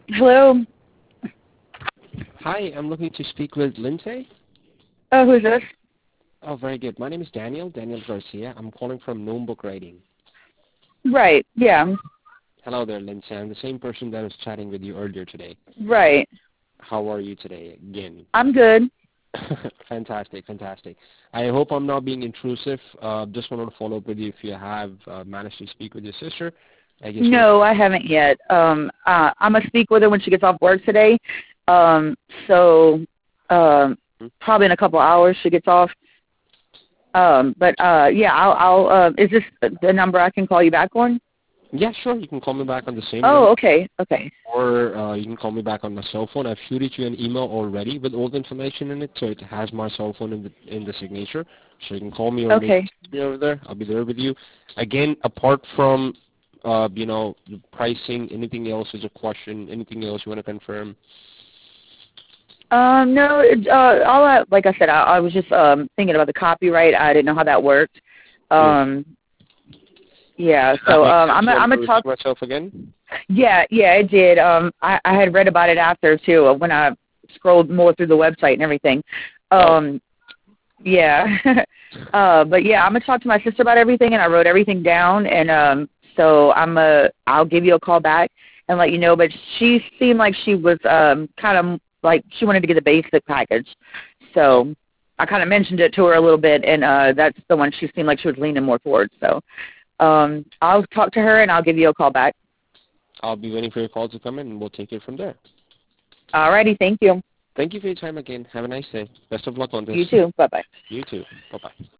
Hello. Hi, I'm looking to speak with Lindsay. Who's this? Oh, very good. My name is Daniel Garcia. I'm calling from Gnome Book Writing. Right. Yeah. Hello there, Lindsay. I'm the same person that was chatting with you earlier today. Right. How are you today again? I'm good. Fantastic, fantastic. I hope I'm not being intrusive. Just wanted to follow up with you if you have managed to speak with your sister. I guess you No, I haven't yet. I'm gonna speak with her when she gets off work today. So, probably in a couple hours she gets off. Yeah, is this the number I can call you back on? Yeah, sure. You can call me back on the same Oh, number, okay. Okay. or you can call me back on my cell phone. I've shooted you an email already with all the information in it, so it has my cell phone in the signature. So you can call me or maybe Okay. text me over there. I'll be there with you. Again, apart from the pricing, anything else is a question, anything else you want to confirm? No, like I said, I was just thinking about the copyright. I didn't know how that worked. Mm. Um, yeah, Does that so make sense? I'm You want I'm me to gonna repeat talk. myself again? Yeah, it did. I had read about it after too when I scrolled more through the website and everything. Oh, Um, yeah, but yeah, I'm gonna talk to my sister about everything, and I wrote everything down, and so I'll give you a call back and let you know. But she seemed like she was kind of like she wanted to get the basic package, oh. so I kind of mentioned it to her a little bit, and that's the one she seemed like she was leaning more towards. So I'll talk to her and I'll give you a call back. I'll be waiting for your call to come in, and we'll take it from there. Alrighty, thank you. Thank you for your time again. Have a nice day. Best of luck on this. You too. Bye bye. You too. Bye-bye.